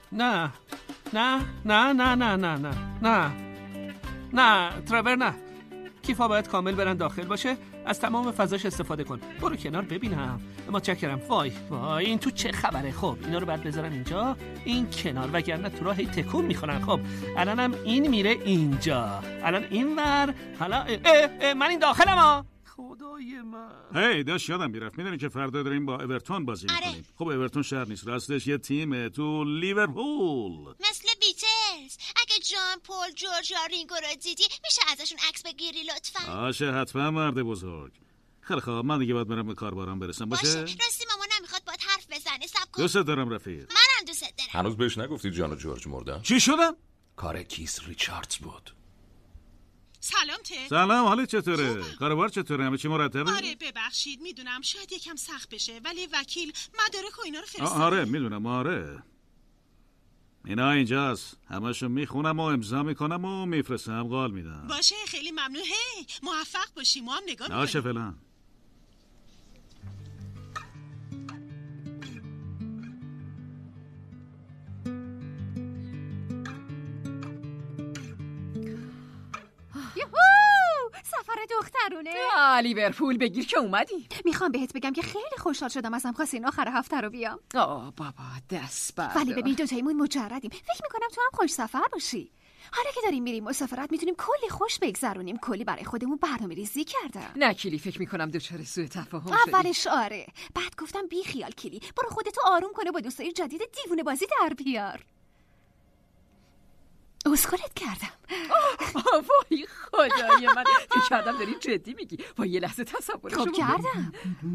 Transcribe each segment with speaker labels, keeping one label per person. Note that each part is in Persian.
Speaker 1: نه نه نه نه نه نه نه نه نه ترور نه. کیفا باید کامل برن داخل باشه. از تمام فضاش استفاده کن. برو کنار ببینم. متشکرم. وای وای این تو چه خبره؟ خب اینا رو بعد بذارن اینجا، این کنار، وگرنه تو راه تکون میخورن. خب الانم این میره اینجا، الان اینور، حالا من این داخلم ها. خدای من.
Speaker 2: داشت یادم میرفت. میدونی که فردا داریم با اورتون بازی میکنیم. خب اورتون شهر نیست، راستش یه تیمه تو لیورپول.
Speaker 3: مثل بیتلز. اگه جان پول جورج یا رینگو رو دیدی میشه ازشون عکس بگیری لطفا؟
Speaker 2: باشه حتما مرد بزرگ. خیلی خوب من دیگه باید برم به کاربارم برسم. باشه
Speaker 3: راستی مامان نمیخواد باهات حرف بزنه. صبر کن.
Speaker 2: دوست دارم رفیق.
Speaker 3: منم دوست دارم.
Speaker 4: هنوز بهش نگفتی جان و جورج مردن؟
Speaker 2: چی شدم؟
Speaker 4: کار کیس ریچاردز بود.
Speaker 5: سلام ته.
Speaker 2: سلام، حالت چطوره؟ کاروبار چطوره؟ همه چی مرتبه؟
Speaker 5: آره ببخشید میدونم شاید یکم سخت بشه ولی وکیل مدارک و اینا رو فرستاد.
Speaker 2: آره میدونم. آره اینا اینجاست، همشو میخونم و امضا میکنم و میفرستم، قال میدم.
Speaker 5: باشه خیلی ممنون. هی موفق باشی. ما هم نگاه میکنیم.
Speaker 2: باشه فعلا.
Speaker 6: سفر دخترونه.
Speaker 7: لیورپول بگیر که اومدی.
Speaker 6: میخوام بهت بگم که خیلی خوشحال شدم ازم خواستین آخر هفته رو بیام.
Speaker 7: بابا دست بردار.
Speaker 6: ولی ببین دوتایمون مجردیم. فکر میکنم تو هم خوش سفر باشی. حالا که داریم میریم مسافرت میتونیم کلی خوش بگذرونیم. کلی برای خودمون برنامه‌ریزی کردم.
Speaker 7: نه کلی فکر میکنم دوچار سوء تفاهم شدی.
Speaker 6: اولش آره، بعد گفتم بی خیال کلی، برو خودتو آروم کنه با دوستای جدید دیوونه بازی در بیار. اسکلت کردم.
Speaker 7: وای خدای من، فکر کردم داری جدی میگی. وای یه لحظه تصورشو
Speaker 6: خب کردم.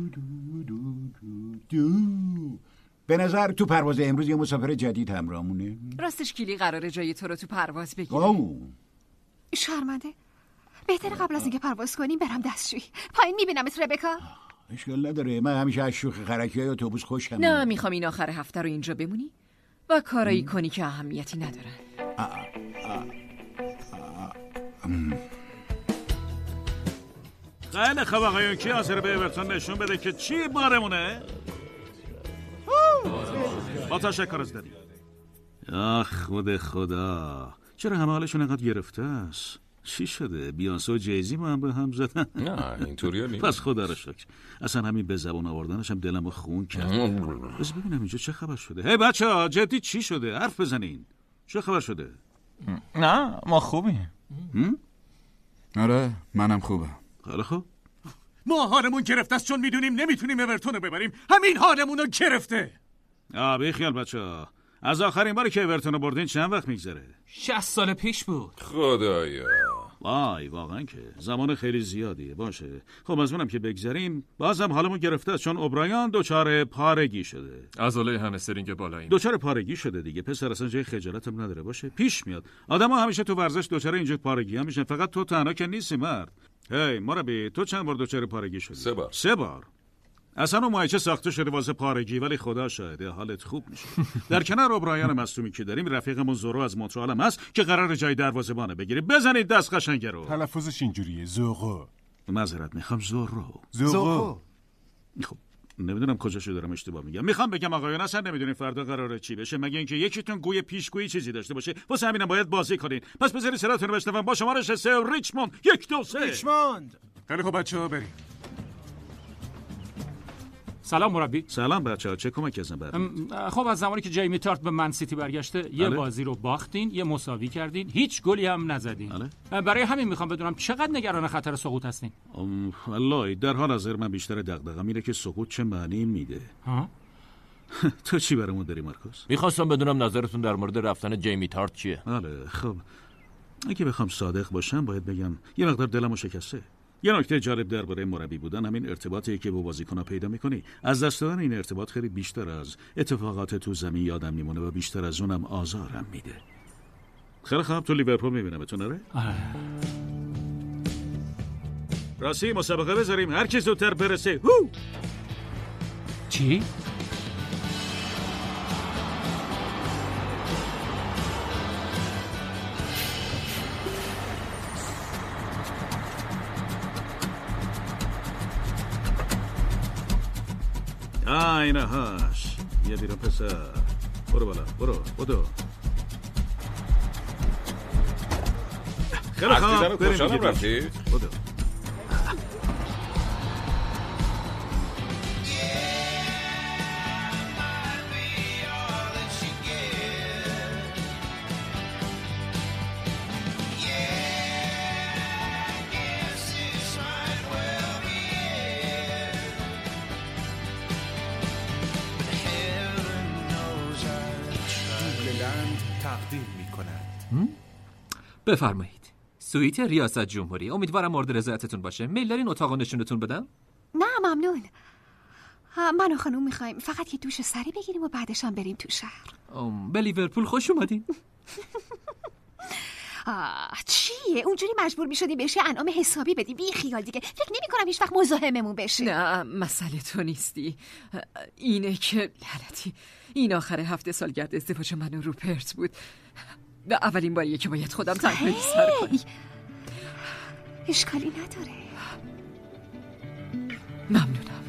Speaker 8: به نظر تو پرواز امروز یه مسافر جدید همراهمونه.
Speaker 7: راستش کلی قراره جای تو رو تو پرواز بگیره.
Speaker 6: شرمنده. بهتره قبل از اینکه پرواز کنیم برم دستشویی. پایین میبینمت ربکا.
Speaker 8: اشکال نداره، من همیشه از شوخی خرکی‌های اتوبوس خوشم.
Speaker 7: نه میخوام این آخر هفته رو اینجا بمونی و کارایی کنی که اهمیتی ندارن.
Speaker 2: خیلی خوب آقایون، کی حاضر به اورتون نشون بده که چی بارمونه؟ با تشکر از داری. خود خدا، چرا همه حالشون اینقدر گرفته است؟ چی شده؟ بیانسه و جیزی با هم به هم زدن؟
Speaker 4: نه اینطوری نیست.
Speaker 2: پس خدا رو شکر. اصلا همین به زبان آوردنش هم دلمو خون کرد. بس ببینم اینجا چه خبر شده. هی بچه‌ها جدی چی شده؟ حرف بزنین. چه خبر شده؟
Speaker 9: نه ما خوبیم.
Speaker 10: آره منم خوبم.
Speaker 2: خیلی خوب.
Speaker 11: ما حالمون گرفته است چون میدونیم نمیتونیم اورتون رو ببریم. همین حالمون رو گرفته.
Speaker 2: بیخیال بچه‌ها. از آخرین باری که اورتون رو بردین چند وقت میگذره؟
Speaker 1: 60 سال پیش بود.
Speaker 4: خدایا.
Speaker 2: وای واقعا که زمان خیلی زیادیه. باشه خب از اونم که بگذریم، بازم حالمون گرفته است چون اوبرایان دچار پارگی شده.
Speaker 12: عضله همسترینگ بالاییم
Speaker 2: دچار پارگی شده دیگه. پسر اصلا جای خجالتم نداره. باشه پیش میاد آدما همیشه تو ورزش دچار اینجور پارگی ها میشن. فقط تو تنها که نیستی مرد. هی مربی، تو چند بار دچار پارگی شدی؟
Speaker 4: 3 بار.
Speaker 2: 3 بار. اصلا اون مایچه ساخته شده واسه پارگی، ولی خدا شاهده حالت خوب میشه. در کنار اوبرایان مصدومی که داریم، رفیقمون زورو از مونترال هم هست که قرار جای دروازه‌بانه بگیری. بزنید دست قشنگ رو.
Speaker 9: تلفظش اینجوریه، زورو.
Speaker 2: معذرت میخوام، زورو. خب نمیدونم کجاشو دارم اشتباه میگم. میخوام بگم آقایان اصلا نمیدونین فردا قراره چی بشه، مگه اینکه یکیتون گوی پیشگویی چیزی داشته باشه. واسه همینم باید بازی کنین. پس بذارید صداتون رو بشنوم. با شمارش 3 ریچموند 1 2 3.
Speaker 11: ریچموند. خیلی خب بچه‌ها بریم.
Speaker 13: سلام مربی.
Speaker 2: سلام بچه‌ها، چه کمکی ازم برید؟
Speaker 13: خب از زمانی که جیمی تارت به من سیتی برگشته یه بازی رو باختین، یه مساوی کردین، هیچ گلی هم نزدین. برای همین میخوام بدونم چقدر نگران خطر سقوط هستین؟
Speaker 2: والله در حال حاضر من بیشتر دغدغه‌م اینه که سقوط چه معنی میده. تو چی برامون داری مارکوس؟
Speaker 14: میخواستم بدونم نظرتون در مورد رفتن جیمی تارت چیه؟
Speaker 2: بله خب اگه بخوام صادق باشم باید بگم یه مقدار دلمو شکسته. یه نکته جالب درباره مربی بودن همین ارتباطی که با بازیکن‌ها پیدا می‌کنی. از دست دادن این ارتباط خیلی بیشتر از اتفاقات تو زمین یادم میمونه و بیشتر از اونم آزارم میده. خیلی خوب تو لیورپول میبینمتون. آره راستی مسابقه بذاریم هر کی زودتر برسه.
Speaker 13: چی؟
Speaker 2: اینهاش. یه بیرون پسر. برو بالا، برو. خیلی خوب، بریم
Speaker 4: خوشحالم رفتید.
Speaker 2: بدو.
Speaker 12: بفرمایید. سویت ریاست جمهوری. امیدوارم مورد رضایتتون باشه. میل دارین اتاقو نشونتون بدم؟
Speaker 6: نه ممنون. من و خانوم میخوایم فقط یه دوش سری بگیریم و بعدش هم بریم تو شهر.
Speaker 12: به لیورپول خوش اومدین.
Speaker 6: چیه؟ اونجوری مجبور میشدیم بهش انعام حسابی بدیم. بی خیال دیگه. فکر نمی‌کنم هیچ وقت مزاحممون بشه.
Speaker 7: نه مسئله تو نیستی. اینه که لعنتی این آخر هفته سالگرد ازدواج من و روپرت بود. اولین باریه که باید خودم تنهایی سر کنم.
Speaker 6: اشکالی نداره.
Speaker 7: ممنونم.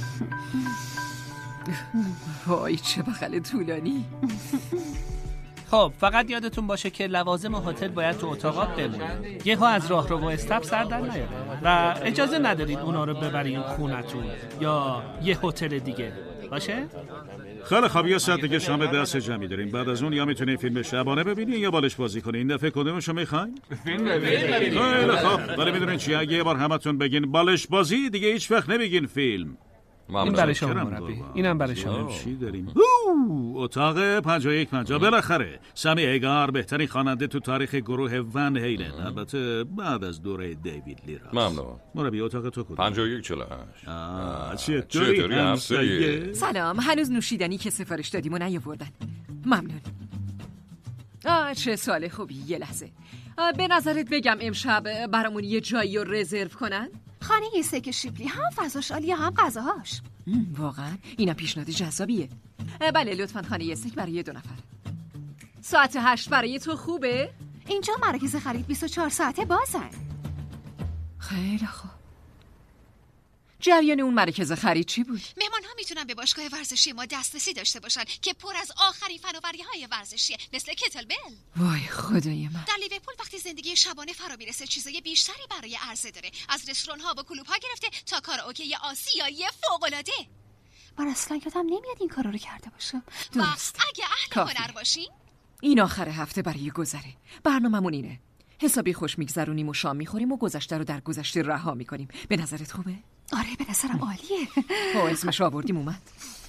Speaker 7: وای چه بغل طولانی.
Speaker 1: خب فقط یادتون باشه که لوازم هتل باید تو اتاقات بمونه. یهو از راهرو و استپ سر در نیاره و اجازه ندارید اونا رو ببرین خونتون یا یه هتل دیگه. باشه؟
Speaker 2: خیلی خوب، یه ساعت دیگه شام دست جمعی داریم. بعد از اون یا میتونین فیلم شبانه ببینین یا بالش بازی کنین. این دفعه کدومشو میخواین؟
Speaker 9: فیلم ببینین.
Speaker 2: خیلی خوب، ولی میدونین چی؟ اگه یه بار همتون بگین بالش بازی، دیگه هیچ وقت نمیگین فیلم.
Speaker 1: این برای شما مربی. اینم برای شما.
Speaker 2: چی داریم؟ اتاق 5150. بالاخره سمی ایگار بهترین خواننده تو تاریخ گروه ون هیلن، البته بعد از دوره دیوید لی راست.
Speaker 4: ممنون.
Speaker 2: مربی اتاق تو کدوم؟
Speaker 4: 5148.
Speaker 2: چطوری همسایه؟
Speaker 7: سلام. هنوز نوشیدنی که سفارش دادیم و نیاوردن. ممنون. چه سوال خوبی. یه لحظه. به نظرت بگم امشب برامون یه جایی رو رزرو کنن؟
Speaker 6: خانه یه سک شیپلی، هم فضاش عالیه هم غذاهاش.
Speaker 7: واقعا اینم پیشنهاد جذابیه. بله لطفاً خانه یه سک برای 2 نفر. ساعت 8 برای تو خوبه؟
Speaker 6: اینجا مراکز خرید 24 ساعته بازن.
Speaker 7: خیلی خوب. جریان اون مراکز خرید چی بود؟
Speaker 3: مهمان‌ها میتونن به باشگاه ورزشی ما دسترسی داشته باشن که پر از آخرین فناوری‌های ورزشیه، مثل کتلبل.
Speaker 7: وای خدای من.
Speaker 3: در لیورپول وقتی زندگی شبانه فرا میرسه چیزای بیشتری برای عرضه داره، از رستوران‌ها و کلوب‌ها گرفته تا کاراوکه آسیایی فوق‌العاده.
Speaker 6: من اصلا یادم نمیاد این کارا رو کرده باشم.
Speaker 7: درست.
Speaker 3: اگه اهل هنر باشین،
Speaker 7: این آخر هفته برای گذره. برنامه‌مون اینه. حسابی خوش میگذرونیم و شام میخوریم و گذشته رو در گذشته رها میکنیم. به نظرت خوبه؟
Speaker 6: آره به نظرم عالیه.
Speaker 7: اسمش آوردیم اومد.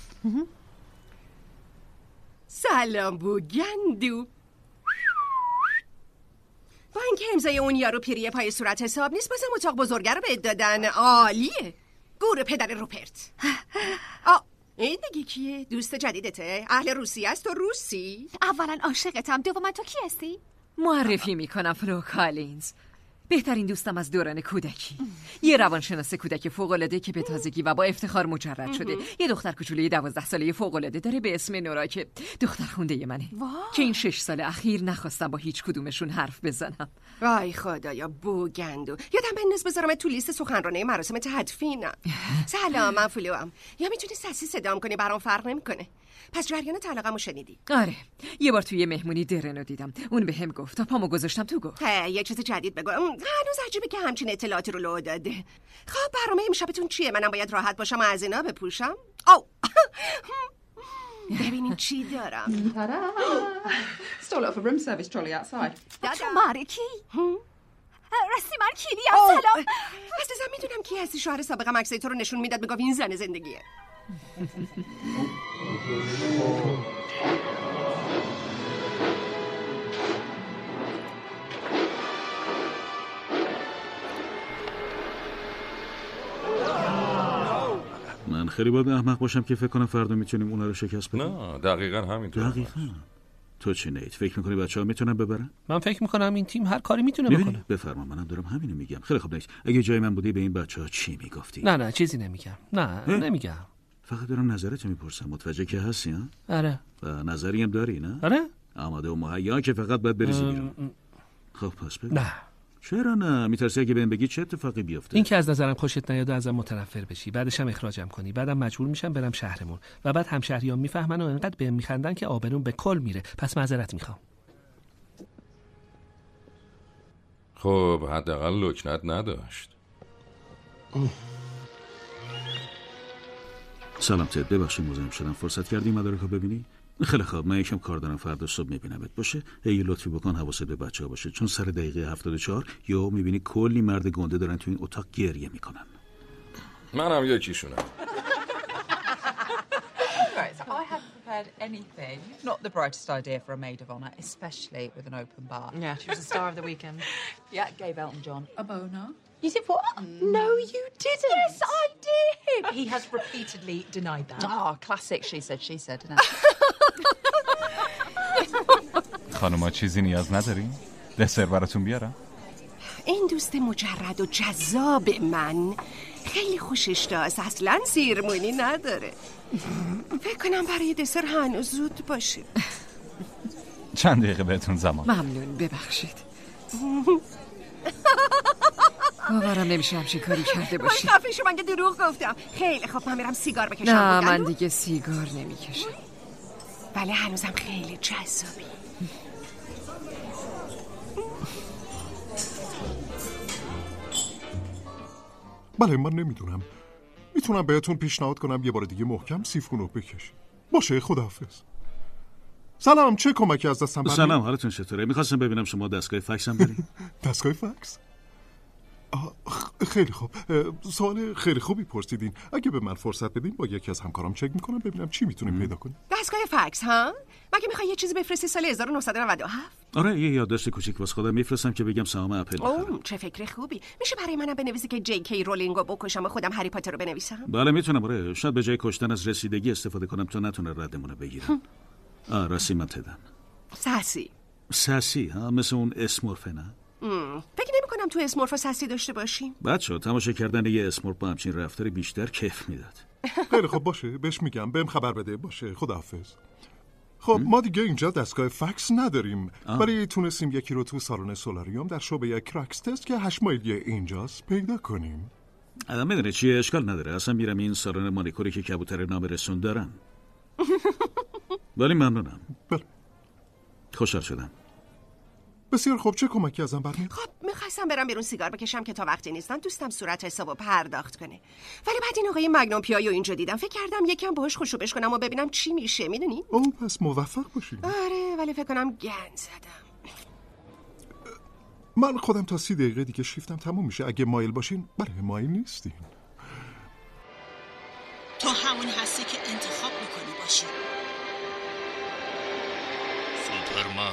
Speaker 15: سلام بوگندو. با اینکه امضای اون یارو پیری پای صورت حساب نیست، بازم اتاق بزرگه رو بهت دادن. عالیه. گور پدر روپرت. این دیگه کیه؟ دوست جدیدته؟ اهل روسیه است؟ تو روسی؟
Speaker 6: اولا عاشقتم، دوما تو کی هستی؟
Speaker 7: معرفی میکنم فلو کالینز، بهترین دوستم از دوران کودکی. یه روانشناس کودک فوق‌العاده که به تازگی و با افتخار مجرد شده. یه دختر کوچولوی 12 ساله فوق‌العاده داره به اسم نورا که دختر خونده منه. که این 6 سال اخیر نخواستم با هیچ کدومشون حرف بزنم.
Speaker 15: وای خدایا بوگندو، یادم بنداز بذارم تو لیست سخنرانی مراسم تدفین. سلام من فلوام. یا میتونی سسی صدام کنی، برام فرق نمیکنه. پس جریان طلاقمو شنیدی؟
Speaker 7: آره، یه بار توی مهمونی درنو دیدم. اون بهم گفت تا پامو گذاشتم تو گفت
Speaker 15: یه چیز جدید بگو. هنوز عجیبه که همچین اطلاعاتی رو لو داده. خب برنامه امشبتون چیه؟ منم باید راحت باشم و از اینا بپوشم. ببینین چی دارم.
Speaker 16: Stole it off a room service trolley outside.
Speaker 6: تو مارکی؟ راستی من کیلیم. سلام.
Speaker 15: عزیزم میدونم کی هستی. شوهر سابقم عکسای تو رو نشون میداد، میگفت این زن زندگیه.
Speaker 2: من خیلی باید احمق باشم که فکر کنم فردا میتونیم اونا رو شکست بدیم.
Speaker 4: نه دقیقاً همینطور.
Speaker 2: دقیقاً. تو چی نیت؟ فکر میکنی بچه‌ها میتونن ببرن؟
Speaker 1: من فکر میکنم این تیم هر کاری میتونه بکنه.
Speaker 2: بفرما، منم دارم همینو میگم. خیلی خوب نیت. اگه جای من بودی به این بچه‌ها چی میگفتی؟
Speaker 1: نه چیزی نمیگم. نمیگم.
Speaker 2: فقط دارم نظرتو میپرسم. متوجه که هستی ها؟
Speaker 1: آره.
Speaker 2: و نظری هم داری نه؟
Speaker 1: آره.
Speaker 2: آماده و مهیا که فقط باید بریزی بیرون. خب پس بگو.
Speaker 1: نه.
Speaker 2: چرا نه؟ میترسی اگه بهم بگی چه اتفاقی بیفته؟
Speaker 1: این که از نظرم خوشت نیاد و ازم متنفر بشی، بعدش هم اخراجم کنی، بعدم مجبور میشم برم شهرمون و بعد همشهریان میفهمن و انقدر بهم میخندن که آبروم به کل میره. پس معذرت میخوام.
Speaker 4: خب حداقل لکنت نداشت.
Speaker 2: سلام تد، ببخشید مزاحم شدم. فرصت کردی مدارکو ببینی؟ خیلی خوب، من یکم کار دارم، فردا صبح میبینمت. باشه؟ هی لطفی بکن حواست به بچه‌ها باشه، چون سر دقیقه 74 یهو میبینی کلی مرد گنده دارن تو این اتاق گریه میکنن.
Speaker 4: منم یکیشونم.
Speaker 16: I haven't prepared anything. Not the brightest idea for a maid of honor, especially with an open bar.
Speaker 17: Yeah, she was the star of the weekend.
Speaker 16: Yeah, gave Elton John a boner.
Speaker 17: You did what?
Speaker 16: No, you didn't.
Speaker 17: Yes, I did.
Speaker 16: He has repeatedly denied that.
Speaker 17: Oh, classic she said, isn't it?
Speaker 9: خانوما چیزی نیاز ندارین؟ دسر براتون بیارم؟
Speaker 15: این دوست مجرد و جذاب من خیلی خوشش داشت، اصلا سیرمونی نداره. فکر کنم برای دسر هنوز زود باشه.
Speaker 9: چند دقیقه بهتون زمان.
Speaker 7: ممنون، ببخشید. باورم نمیشه همچین کاری کرده باشی.
Speaker 15: خفه شو، من که دروغ گفتم. خیلی خب، من میرم سیگار بکشم.
Speaker 7: نه، من دیگه سیگار نمیکشم.
Speaker 15: ولی هنوزم خیلی جذابی.
Speaker 18: بله، من نمیدونم. میتونم بهتون پیشنهاد کنم یه بار دیگه محکم سیفونو بکشید. باشه، خداحافظ. سلام، چه کمکی از دستم برمی؟
Speaker 2: سلام، حالتون چطوره؟ میخواستم ببینم شما دستگاه فکس هم دارین؟
Speaker 18: دستگاه فکس؟ خیلی خوب. سوال خیلی خوبی پرسیدین. اگه به من فرصت بدین با یکی از همکارام چک میکنم ببینم چی میتونیم پیدا کنیم.
Speaker 15: دستگاه فکس ها؟ مگه میخوای یه چیزی بفرستی سال 1997؟
Speaker 2: آره، یه یادداشت کوچیک واسه خودم میفرستم که بگم سهام اپل بخرم.
Speaker 15: چه فکر خوبی. میشه برای منم بنویسی که جی کی رولینگو بکشم و خودم هری پاتر رو بنویسم؟
Speaker 2: بله میتونم. آره، شاید به جای کشتن از رسیدگی استفاده کنم تا نتونه ردمونه بگیرم. راستی من تدم.
Speaker 15: ساسی
Speaker 2: ها، مثل اون اسمورفه نه؟
Speaker 15: فکر نمی کنم تو اسمورف ساسی داشته باشیم.
Speaker 2: بچه‌ها، تماشا کردن یه اسمورف با همچین رفتاری بیشتر کیف میداد.
Speaker 18: خیلی خب، باشه، بهش میگم بهم خبر بده. باشه، خداحافظ. خب ما دیگه اینجا دستگاه فکس نداریم، ولی تونستیم یکی رو تو سالن سولاریوم در شعبه کراکس تست که 8 مایلی اینجاست پیدا کنیم.
Speaker 2: میدونی چیه؟ اشکال نداره، اصلا میرم این سالن مانیکوری که کبوتر نام رسون دارن. ولی ممنونم.
Speaker 18: بله.
Speaker 2: خوشحال شدم.
Speaker 18: بسیار خوب، چه کمکی ازم برمیاد؟
Speaker 15: خب میخواستم برم بیرون سیگار بکشم که تا وقتی نیستن دوستم صورت حسابو پرداخت کنه، ولی بعد این آقای مگنوم پیایو اینجا دیدم، فکر کردم یکم باهاش خوشوبش کنم و ببینم چی میشه. میدونی؟
Speaker 18: پس موفق باشی.
Speaker 15: آره، ولی فکر کنم گند زدم.
Speaker 18: من خودم تا 30 دقیقه دیگه شیفتم تموم میشه. اگه مایل باشین. بله، مایل نیستین.
Speaker 5: تو همون هستی که انتخاب میکنی باشی.
Speaker 19: سوپرمن.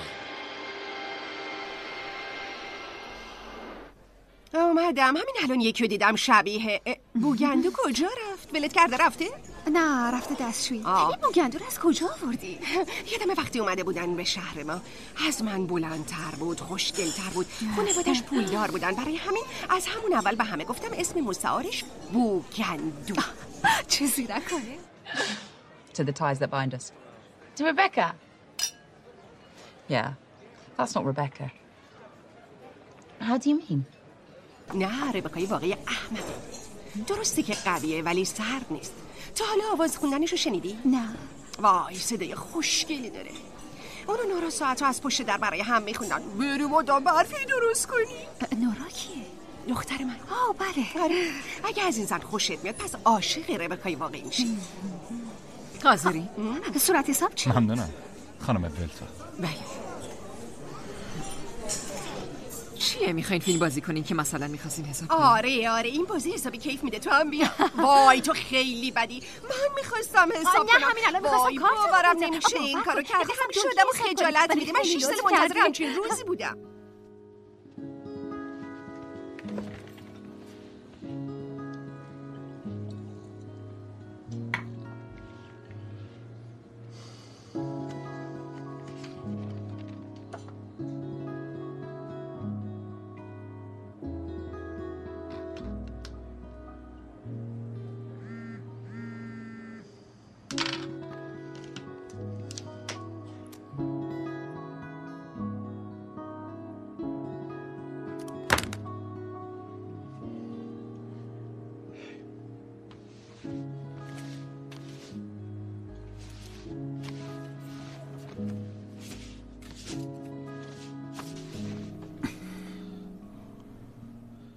Speaker 15: اومدم، همین الان یکیو دیدم شبیه بوگندو. کجا رفت؟ ولت کرده رفته؟
Speaker 6: نه، رفته دستشویی. این بوگندو رو از کجا آوردی؟
Speaker 15: یادم وقتی اومده بودن به شهر ما از من بلندتر بود، خوشگل‌تر بود، خانواده‌اش پولدار بودن، برای همین از همون اول به همه گفتم اسم مستعارش بوگندو.
Speaker 6: چه زیرکانه.
Speaker 16: To the ties that bind us. To Rebecca. Yeah, that's not Rebecca. How do you mean?
Speaker 15: نه، ربکای واقعی احمقه. درسته که قویه ولی سرد نیست. تا حالا آواز خوندنشو شنیدی؟
Speaker 6: نه.
Speaker 15: وای، صدای خوشگلی داره. اونو نورا ساعتها از پشت در برای هم میخوندن. بریم آدم برفی درست کنی.
Speaker 6: نورا کیه؟
Speaker 15: دختر من.
Speaker 6: بله.
Speaker 15: آره، اگه از این زن خوشت میاد پس عاشق ربکای واقعی میشی.
Speaker 6: حاضری؟ صورت حساب چی؟
Speaker 9: ممنونم خانم ولتا.
Speaker 15: بله.
Speaker 7: چیه میخواین فیلم بازی کنین که مثلا میخواستین حساب کنین؟
Speaker 15: آره این بازی حسابی کیف میده. تو هم بیا. وای تو خیلی بدی. من میخواستم حساب کنم.
Speaker 6: همین الان میخواستم کارت
Speaker 15: باورم نمیشه این کارو کردی. هم شدم و خجالت میدی. من 6 سال منتظر همچین روزی بودم.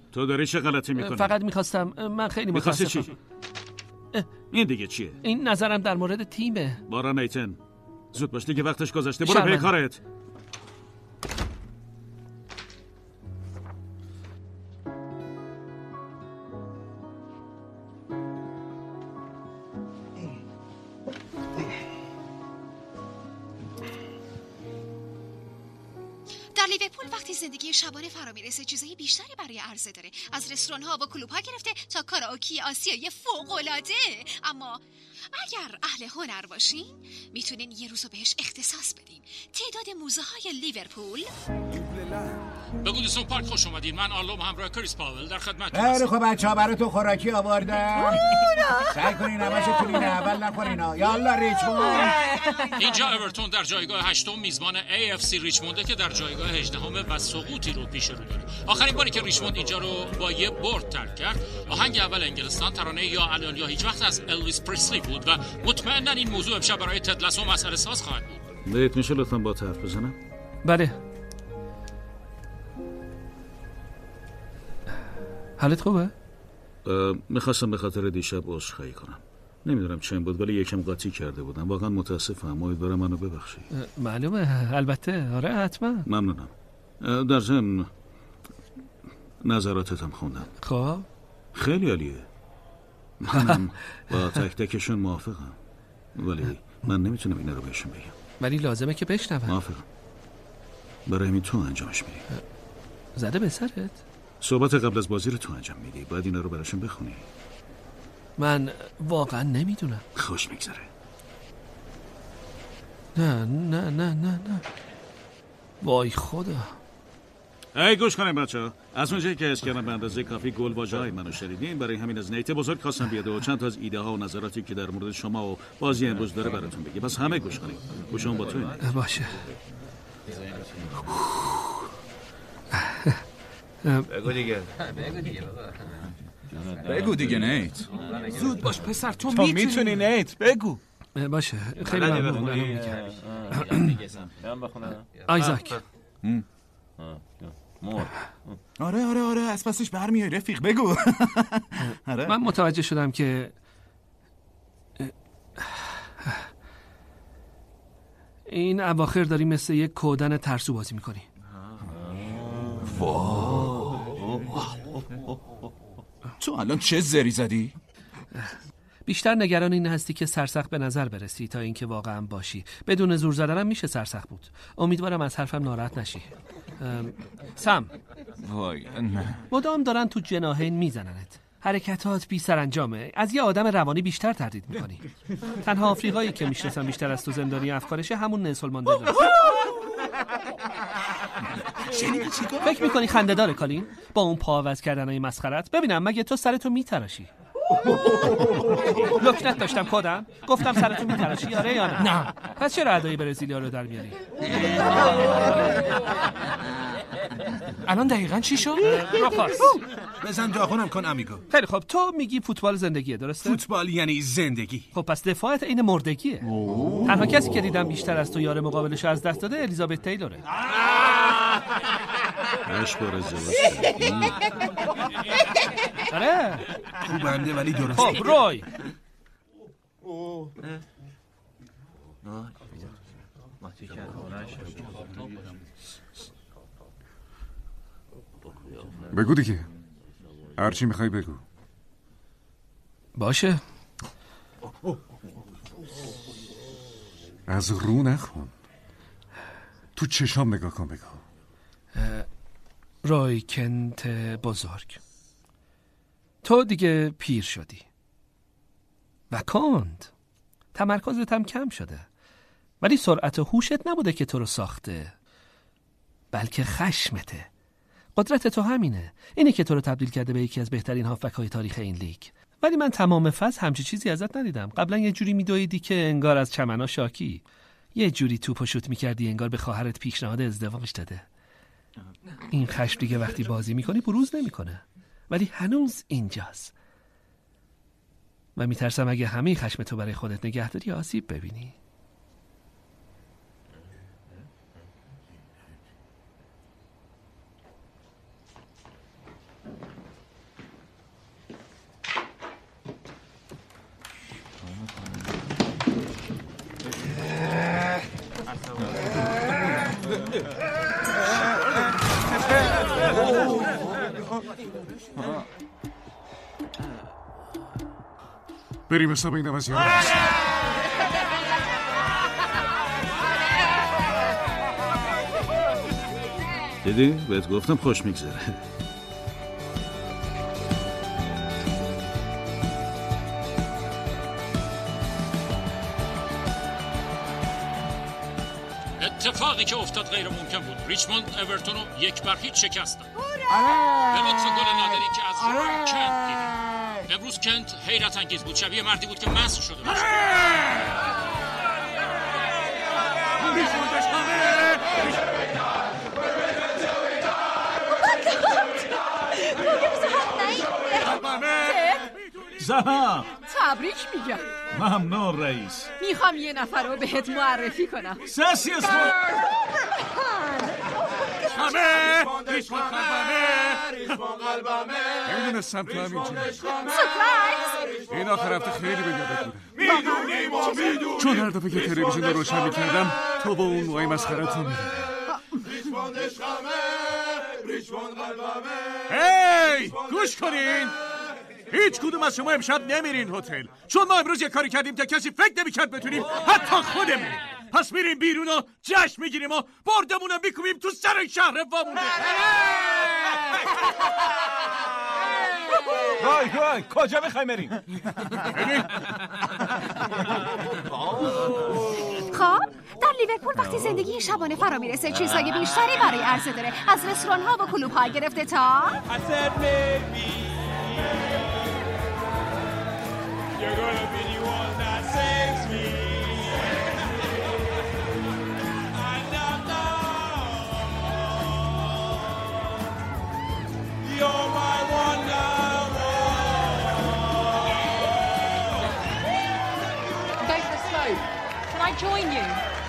Speaker 2: تو داری چه غلطی میکنی؟
Speaker 1: فقط میخواستم، من خیلی متاسفم.
Speaker 2: چی؟ این دیگه چیه؟
Speaker 1: این نظرم در مورد تیمه.
Speaker 2: بارا نیتن، زود باش دیگه، وقتش گذشته، برو به کارت.
Speaker 3: در لیورپول وقتی زندگی شبانه فرا میرسه چیزای بیشتری برای عرضه داره، از رستوران‌ها و کلوب‌ها گرفته تا کاراوکی آسیایی فوق‌العاده. اما اگر اهل هنر باشین میتونین یه روزو بهش اختصاص بدین. تعداد موزه های لیورپول.
Speaker 13: به گودیسون پارک خوش اومدین. من آرلوم همراه کریس پاول در خدمتتون
Speaker 8: خیلی
Speaker 13: هستم.
Speaker 8: خب بچه‌ها براتون خوراکی آوردم. سعی کنین همشون اول نخورینا. یالا ریچموند.
Speaker 13: اینجا اورتون در جایگاه 8م میزبان AFC ریچمونده که در جایگاه 18 و سقوطی رو پیش رو داره. آخرین باری که ریچموند اینجا رو با یه برد ترک کرد، آهنگ اول انگلستان ترانه یا الان یا هیچ وقت از الویس پریسلی بود و مطمئناً این موضوع امشب برای تد لاسو مسئله ساز خواهد بود.
Speaker 2: بهت میشه لطفاً با حرف بزنم؟
Speaker 1: بله. حالت خوبه؟
Speaker 2: میخواستم به خاطر دیشب عذرخواهی کنم. نمیدونم چند بود ولی یکم قاطی کرده بودم. واقعا متاسفم. امیدوارم منو ببخشی.
Speaker 1: معلومه، البته، آره حتما.
Speaker 2: ممنونم. در ضمن نظراتتم خوندم.
Speaker 1: خب
Speaker 2: خیلی عالیه. منم با تک تکشون موافقم، ولی من نمیتونم اینا رو بهشون بگم.
Speaker 1: ولی لازمه که بشنون.
Speaker 2: موافقم. برای همین تو انجامش میدی.
Speaker 1: زده به سرت؟
Speaker 2: صحبت قبل از بازی رو تو انجام میدی، باید اینا رو براشون بخونی.
Speaker 1: من واقعا نمیدونم.
Speaker 2: خوش میگذره.
Speaker 1: نه وای خدا.
Speaker 2: ای گوش کنیم بچه‌ها، از اونجایی که حس کردم به اندازه کافی گل واژه‌های منو شنیدین، برای همین از نیت بزرگ خواستم بیاد و چند تا از ایده ها و نظراتی که در مورد شما و بازی امروز داره براتون بگه. پس همه گوش کنید. گوشم با تو.
Speaker 1: باشه.
Speaker 10: بگو دیگه نیت.
Speaker 11: زود باش پسر، تو میتونی نیت، بگو.
Speaker 1: باشه، خیلی ممنون. آیزاک.
Speaker 10: آره از پسش برمیای رفیق، بگو.
Speaker 1: من متوجه شدم که این اواخر داری مثل یک کودن ترسو بازی میکنی.
Speaker 10: تو الان چه زری زدی؟
Speaker 1: بیشتر نگران این هستی که سرسخت به نظر برسی تا اینکه واقعا باشی. بدون زور زدنم میشه سرسخت بود. امیدوارم از حرفم ناراحت نشی. سم،
Speaker 10: وای نه.
Speaker 1: مدام دارن تو جناحین میزننت. حرکتات بی سرانجامه. از یه آدم روانی بیشتر تردید میکنی. تنها آفریقایی که میشناسم بیشتر از تو زندانی افکارشه همون نلسون ماندلا. فکر میکنی خنده داره کالین؟ با اون پا عوض کردنای مسخرت؟ ببینم مگه تو سرتو میتراشی؟ لکنت داشتم کدم؟ گفتم سرتو میتراشی آره یا نه؟ نه. پس چرا ادای برزیلیا رو در میاری؟
Speaker 11: الان دقیقاً چی شد؟
Speaker 1: روخاس
Speaker 11: بزن داغونم کن امیگو.
Speaker 1: خیلی خب، تو میگی فوتبال زندگیه، درسته؟
Speaker 11: فوتبال یعنی زندگی.
Speaker 1: خب پس دفاعت این مردگیه. تنها کسی که دیدم بیشتر از تو یار مقابلش از دست داده الیزابت تیلوره.
Speaker 2: اشبار ازدواج.
Speaker 1: آره
Speaker 11: خوبنده ولی درست.
Speaker 1: خب روی
Speaker 10: بگو دیگه، هرچی میخوای بگو.
Speaker 1: باشه.
Speaker 10: از رو نخون، تو چشام نگاه کن. بگو.
Speaker 1: روی کنت بزرگ، تو دیگه پیر شدی و کند تمرکزت هم کم شده، ولی سرعت و هوشت نبوده که تو رو ساخته، بلکه خشمته. قدرت تو همینه، اینه که تو رو تبدیل کرده به یکی از بهترین هافبک‌های تاریخ این لیگ. ولی من تمام فصل همچی چیزی ازت ندیدم. قبلا یه جوری میدویدی که انگار از چمنا شاکی، یه جوری توپو شوت میکردی انگار به خواهرت پیشنهاد ازدواج داده. این خشم دیگه وقتی بازی میکنی بروز نمیکنه، ولی هنوز اینجاست و میترسم اگه همه خشم تو برای خودت نگه داری آسیب ببینی.
Speaker 11: بریم حساب این عوضی ها.
Speaker 2: دیدی؟ بهت گفتم خوش میگذره.
Speaker 13: اتفاقی که افتاد غیر ممکن بود. ریچموند اورتون رو 1-0 شکستن. به لطف گل نادری که از کنت دیدیم. امروز کنت حیرت انگیز بود. شبیه مردی بود که مست شده بود.
Speaker 2: زها
Speaker 7: تبریک میگم.
Speaker 2: ممنون رئیس.
Speaker 7: میخوام یه نفر رو بهت معرفی کنم.
Speaker 2: ساسی اسم
Speaker 11: همه ریچموند قلبمه. نمیدونستم تو همین
Speaker 7: سپرایز.
Speaker 11: این آخر هفته خیلی به یادت بوده. چون هر دفعه که تلویزیون رو روشن میکردم تو با اون موهای مسخره‌تون میدیدم. هی گوش کنین، هیچ کدوم از شما امشب نمیرین هتل، چون ما امروز یه کاری کردیم که کسی فکر نمی‌کرد بتونیم، حتی خودمون. پس میریم بیرون و جشن میگیریم و بردمون رو میکوبیم تو سر شهر وامونده.
Speaker 9: وای کجا میخوایم بریم؟
Speaker 6: خب در لیورپول وقتی زندگی شبانه فرا میرسه چیزهای بیشتری برای عرضه داره، از رستوران ها و کلوب ها گرفته تا
Speaker 16: Can I join you?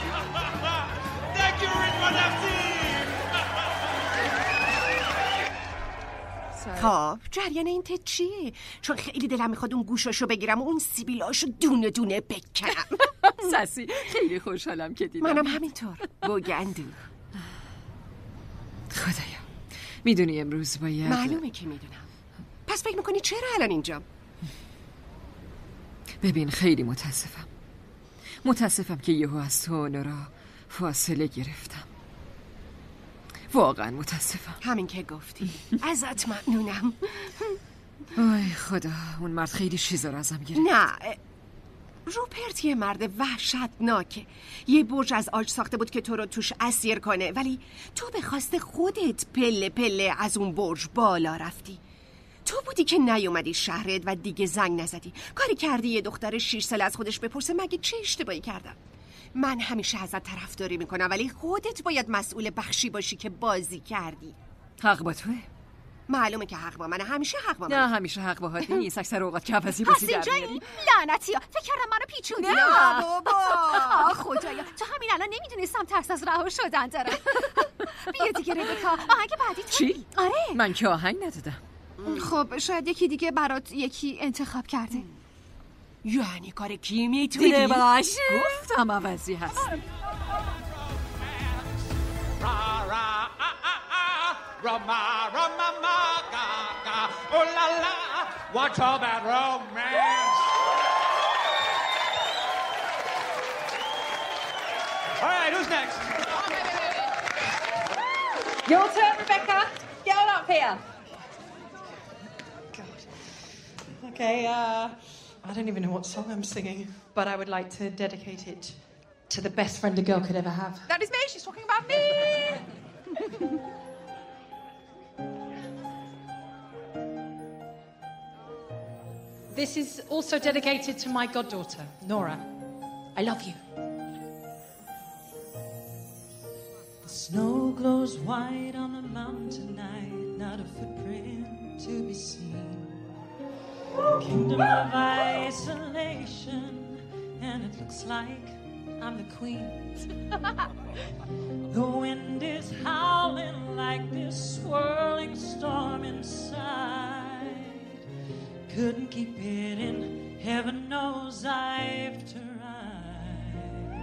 Speaker 15: خب جریان این ته چیه؟ چون خیلی دلم میخواد اون گوشاشو بگیرم و اون سیبیلاشو دونه دونه بکنم.
Speaker 7: ساسی خیلی خوشحالم که دیدم.
Speaker 15: منم همینطور. بوگندو.
Speaker 7: خدایا میدونی امروز باید
Speaker 15: معلومه که میدونم. پس فکر میکنی چرا الان اینجام؟
Speaker 7: ببین خیلی متاسفم که یهو از تو نورا فاصله گرفتم. واقعا متاسفم.
Speaker 15: همین که گفتی. ازت ممنونم.
Speaker 7: آی خدا، اون مرد خیلی چیزا رو ازم گرفت.
Speaker 15: نه روپرت یه مرد وحشتناکه. یه برج از آج ساخته بود که تو رو توش اسیر کنه، ولی تو به خواست خودت پله پله از اون برج بالا رفتی. تو بودی که نیومدی شهرت و دیگه زنگ نزدی. کاری کردی یه دختر 6 ساله از خودش بپرسه مگه چه اشتباهی کردم. من همیشه ازت طرفداری میکنم، ولی خودت باید مسئول بخشی باشی که بازی کردی.
Speaker 7: حق با توه.
Speaker 15: معلومه که حق با منه. همیشه حق با منه.
Speaker 7: نه همیشه حق با حد نیست. اکثر اوقات که عوضی بازی در میاری.
Speaker 6: لعنتی ها، فکر کردم منو پیچوندی.
Speaker 15: نه بابا.
Speaker 6: خدایا تو همین الان نمیدونستم ترس از رها شدن دارم. بیا دیگه ربکا، آهنگ بعدی تو.
Speaker 7: چی؟
Speaker 6: آره
Speaker 7: من که آهنگ ندادم.
Speaker 6: خب شاید یکی دیگه برات یکی انتخاب کرده.
Speaker 15: یعنی کار کی میتونه
Speaker 7: باشه؟ گفتم عوضی هست.
Speaker 20: What's all that romance? All right, who's next?
Speaker 16: Your turn, Rebecca. Get on up here.
Speaker 17: Okay, I don't even know what song I'm singing, but I would like to dedicate it to the best friend a girl could ever have.
Speaker 16: That is me. She's talking about me.
Speaker 17: This is also dedicated to my goddaughter, Nora. I love you.
Speaker 21: The snow glows white on the mountain tonight, not a footprint to be seen. Kingdom of isolation, and it looks like I'm the queen. The wind is howling like this swirling storm inside. Couldn't keep it in, heaven knows I've tried.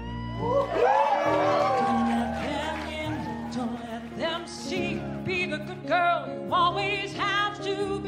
Speaker 21: Don't let them in, don't let them see. Be the good girl you always have to be.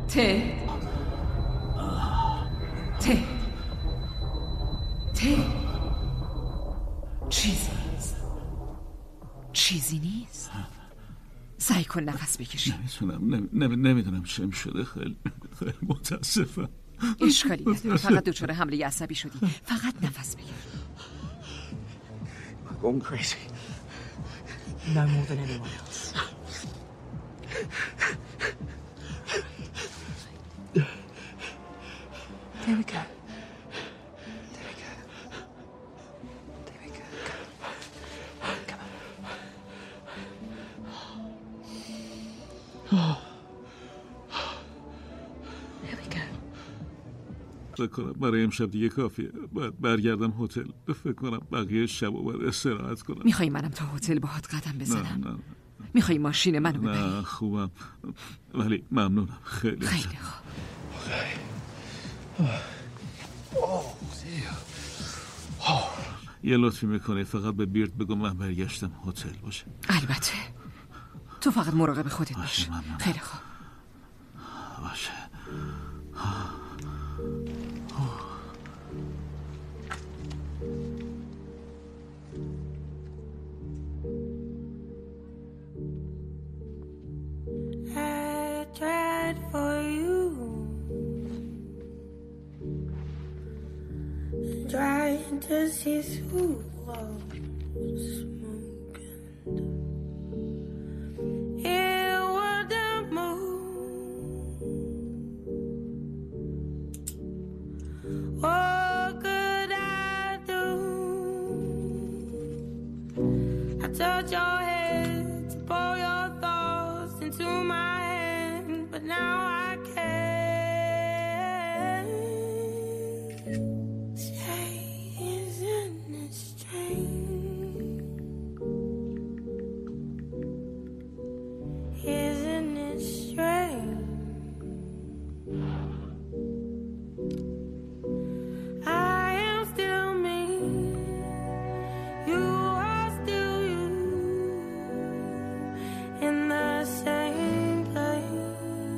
Speaker 7: چیزی نیست. سعی کن نفس بکشی.
Speaker 2: نمیدونم چم شده. خیلی متاسفم.
Speaker 7: اشکالی نداره. فقط دچار حمله عصبی شدی. فقط نفس بگیر.
Speaker 20: I'm going crazy. No more than anyone else.
Speaker 7: There we go.
Speaker 2: فکر کنم برای امشب دیگه کافیه. باید برگردم هتل. فکر کنم بقیه شب و باید استراحت کنم.
Speaker 7: میخوای منم تا هتل باهات قدم بزنم؟
Speaker 2: نه.
Speaker 7: میخوای ماشین منو ببری؟
Speaker 2: نه خوبم، ولی ممنونم. خیلی
Speaker 7: خوب.
Speaker 2: یه لطفی میکنی فقط به بیرت بگو من برگشتم هتل باشه.
Speaker 7: البته. تو فقط مراقب خودت باش. خیلی خوب.
Speaker 2: باشه.
Speaker 21: I tried for you, trying to see through walls smoking. It wouldn't move. What could I do? I touch your head to pour your thoughts into my hand, but now I can't. Say, isn't it strange? Isn't it strange? I am still me. You are still you. In the same place.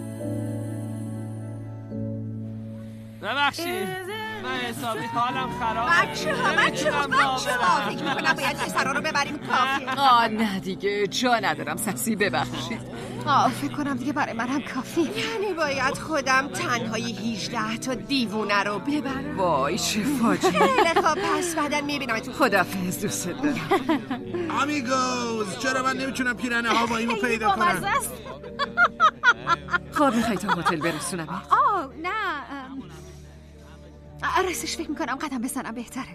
Speaker 1: ببخشید من حسابی حالم خرابه.
Speaker 15: بچه ها فکر میکنم باید پسرا رو ببریم کافی.
Speaker 7: نه دیگه جا ندارم. سکسی ببخشید.
Speaker 6: فکر کنم دیگه برای من هم کافی.
Speaker 15: یعنی باید خودم تنهای 18 تا دیوونه رو ببرم.
Speaker 7: وای چه فاجعه.
Speaker 15: خیلی خوب پس بعداً میبینم.
Speaker 7: خداحافظ دوست دارم.
Speaker 8: آمیگوز چرا من نمیتونم پیرن هواییمو پیدا کنم؟
Speaker 7: خب میخوای تا هتل برسونم؟
Speaker 6: نه راستش فکر میکنم قدم بزنم بهتره.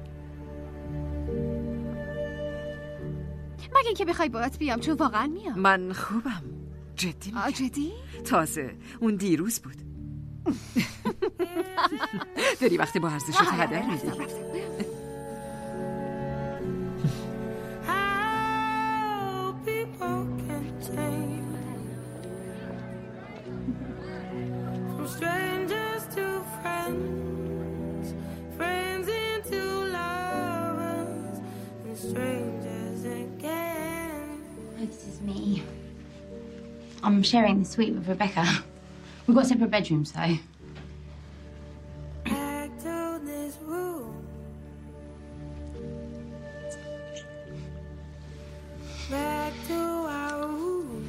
Speaker 6: مگه اینکه بخوای باهات بیام چون واقعا میام.
Speaker 7: من خوبم. جدی میگم.
Speaker 6: جدی؟
Speaker 7: تازه اون دیروز بود. داری وقتی با ارزشت هدر میدی.
Speaker 21: Strangers to friends, friends into lovers, and strangers again.
Speaker 14: This is me. I'm sharing the suite with Rebecca. We've got separate bedrooms, though.
Speaker 21: Back to this room. Back to our room.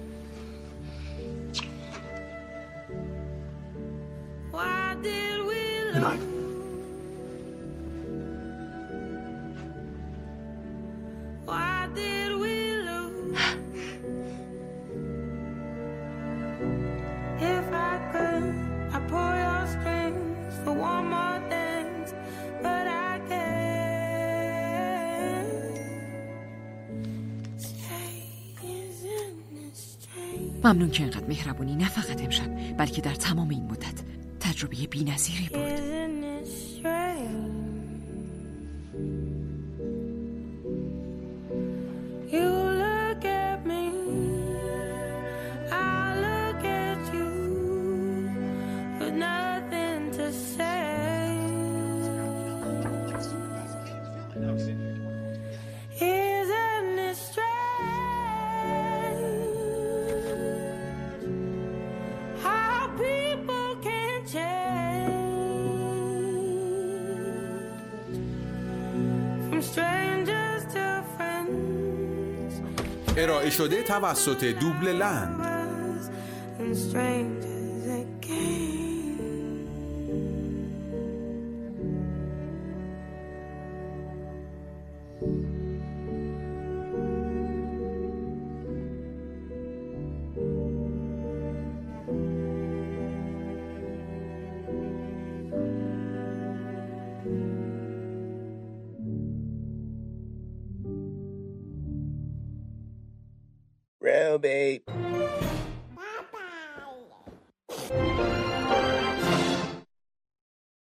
Speaker 21: Why did we lose? Why did we lose? If I could, I'd pull your strings for one more dance, but I can't. Say, isn't it strange?
Speaker 7: ممنون که اینقدر مهربونی. نه فقط امشب بلکه در تمام این مدت. تجربه بی‌نظیری بود.
Speaker 21: Isn't it strange? You look at me, I look at you, with nothing to say. Isn't it strange how
Speaker 12: ارائه شده توسط دوبل لند.
Speaker 22: Roby.